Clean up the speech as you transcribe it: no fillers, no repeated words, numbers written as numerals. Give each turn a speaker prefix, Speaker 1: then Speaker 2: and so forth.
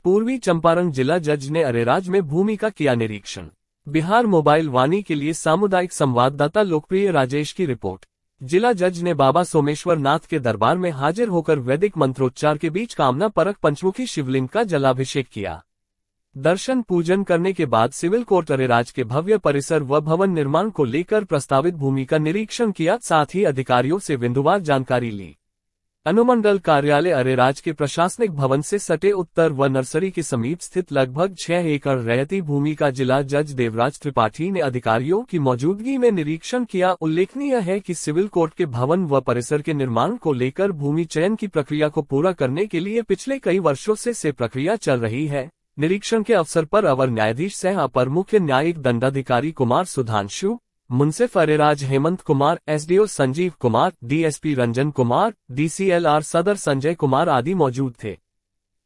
Speaker 1: पूर्वी चंपारण जिला जज ने अरेराज में भूमि का किया निरीक्षण। बिहार मोबाइल वाणी के लिए सामुदायिक संवाददाता लोकप्रिय राजेश की रिपोर्ट। जिला जज ने बाबा सोमेश्वर नाथ के दरबार में हाजिर होकर वैदिक मंत्रोच्चार के बीच कामना परक पंचमुखी शिवलिंग का जलाभिषेक किया। दर्शन पूजन करने के बाद सिविल कोर्ट अरेराज के भव्य परिसर व भवन निर्माण को लेकर प्रस्तावित भूमि का निरीक्षण किया, साथ ही अधिकारियों से बिंदुवार जानकारी ली। अनुमंडल कार्यालय अरेराज के प्रशासनिक भवन से सटे उत्तर व नर्सरी के समीप स्थित लगभग 6 एकड़ रैयती भूमि का जिला जज देवराज त्रिपाठी ने अधिकारियों की मौजूदगी में निरीक्षण किया। उल्लेखनीय है कि सिविल कोर्ट के भवन व परिसर के निर्माण को लेकर भूमि चयन की प्रक्रिया को पूरा करने के लिए पिछले कई वर्षों से प्रक्रिया चल रही है। निरीक्षण के अवसर पर अवर न्यायाधीश सह अपर मुख्य न्यायिक दंडाधिकारी कुमार सुधांशु, मुंसिफ Areraj Hemant Kumar, SDO Sanjeev Kumar, DSP Ranjan Kumar, DCLR Sadar Sanjay Kumar आदि मौजूद थे।